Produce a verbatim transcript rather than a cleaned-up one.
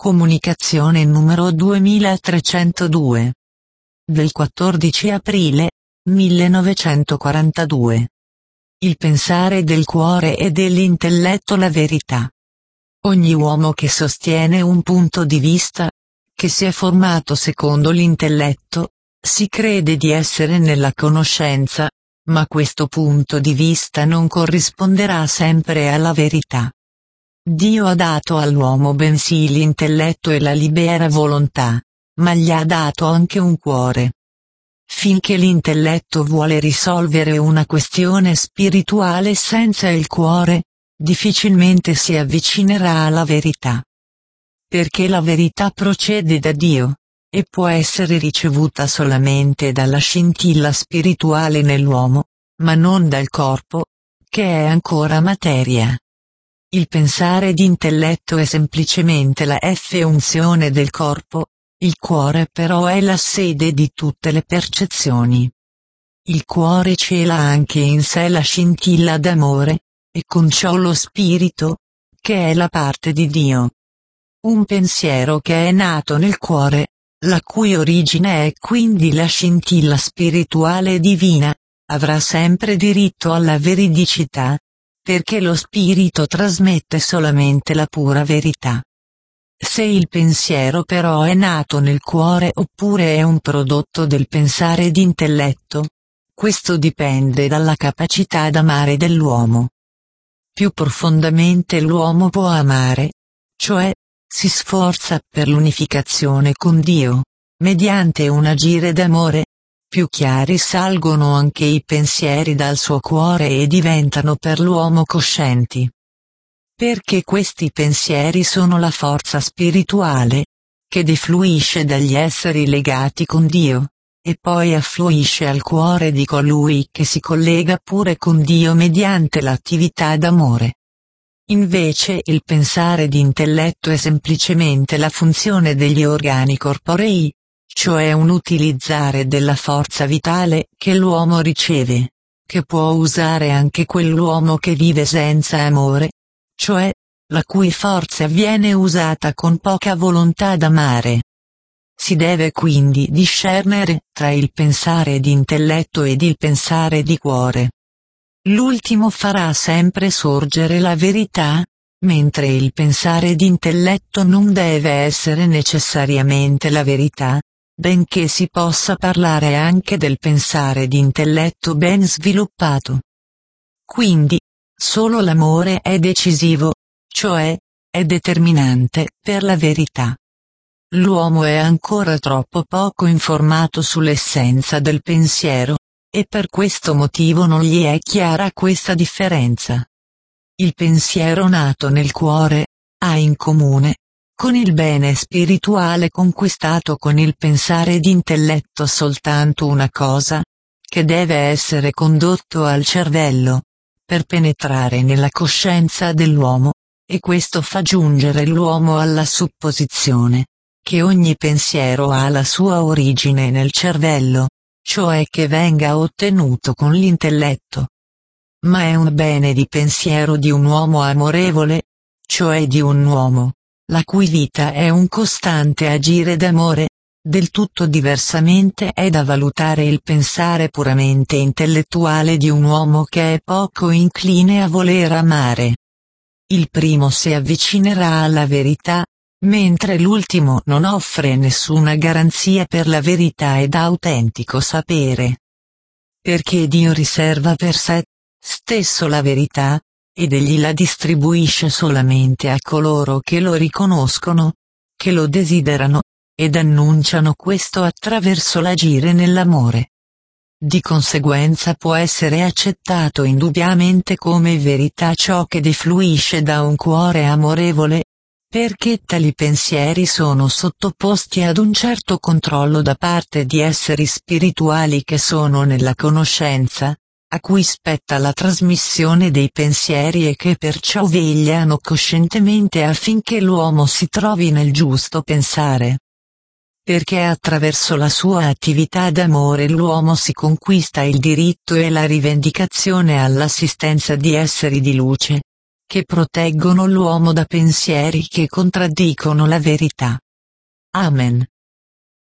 Comunicazione numero duemilatrecentodue. Del quattordici aprile millenovecentoquarantadue. Il pensare del cuore e dell'intelletto la verità. Ogni uomo che sostiene un punto di vista, che si è formato secondo l'intelletto, si crede di essere nella conoscenza, ma questo punto di vista non corrisponderà sempre alla verità. Dio ha dato all'uomo bensì l'intelletto e la libera volontà, ma gli ha dato anche un cuore. Finché l'intelletto vuole risolvere una questione spirituale senza il cuore, difficilmente si avvicinerà alla verità. Perché la verità procede da Dio, e può essere ricevuta solamente dalla scintilla spirituale nell'uomo, ma non dal corpo, che è ancora materia. Il pensare d'intelletto è semplicemente la funzione del corpo, il cuore però è la sede di tutte le percezioni. Il cuore cela anche in sé la scintilla d'amore, e con ciò lo spirito, che è la parte di Dio. Un pensiero che è nato nel cuore, la cui origine è quindi la scintilla spirituale divina, avrà sempre diritto alla veridicità, perché lo spirito trasmette solamente la pura verità. Se il pensiero però è nato nel cuore oppure è un prodotto del pensare d'intelletto, questo dipende dalla capacità d'amare dell'uomo. Più profondamente l'uomo può amare, cioè, si sforza per l'unificazione con Dio, mediante un agire d'amore, più chiari salgono anche i pensieri dal suo cuore e diventano per l'uomo coscienti. Perché questi pensieri sono la forza spirituale, che defluisce dagli esseri legati con Dio, e poi affluisce al cuore di colui che si collega pure con Dio mediante l'attività d'amore. Invece il pensare d'intelletto è semplicemente la funzione degli organi corporei, cioè un utilizzare della forza vitale che l'uomo riceve, che può usare anche quell'uomo che vive senza amore, cioè, la cui forza viene usata con poca volontà d'amare. Si deve quindi discernere tra il pensare d'intelletto ed il pensare di cuore. L'ultimo farà sempre sorgere la verità, mentre il pensare d'intelletto non deve essere necessariamente la verità, benché si possa parlare anche del pensare d'intelletto ben sviluppato. Quindi, solo l'amore è decisivo, cioè, è determinante per la verità. L'uomo è ancora troppo poco informato sull'essenza del pensiero, e per questo motivo non gli è chiara questa differenza. Il pensiero nato nel cuore, ha in comune, con il bene spirituale conquistato con il pensare d'intelletto soltanto una cosa, che deve essere condotto al cervello, per penetrare nella coscienza dell'uomo, e questo fa giungere l'uomo alla supposizione, che ogni pensiero ha la sua origine nel cervello, cioè che venga ottenuto con l'intelletto. Ma è un bene di pensiero di un uomo amorevole, cioè di un uomo, la cui vita è un costante agire d'amore, del tutto diversamente è da valutare il pensare puramente intellettuale di un uomo che è poco incline a voler amare. Il primo si avvicinerà alla verità, mentre l'ultimo non offre nessuna garanzia per la verità ed autentico sapere. Perché Dio riserva per sé stesso la verità, ed egli la distribuisce solamente a coloro che lo riconoscono, che lo desiderano, ed annunciano questo attraverso l'agire nell'amore. Di conseguenza può essere accettato indubbiamente come verità ciò che defluisce da un cuore amorevole, perché tali pensieri sono sottoposti ad un certo controllo da parte di esseri spirituali che sono nella conoscenza, a cui spetta la trasmissione dei pensieri e che perciò vegliano coscientemente affinché l'uomo si trovi nel giusto pensare. Perché attraverso la sua attività d'amore l'uomo si conquista il diritto e la rivendicazione all'assistenza di esseri di luce, che proteggono l'uomo da pensieri che contraddicono la verità. Amen.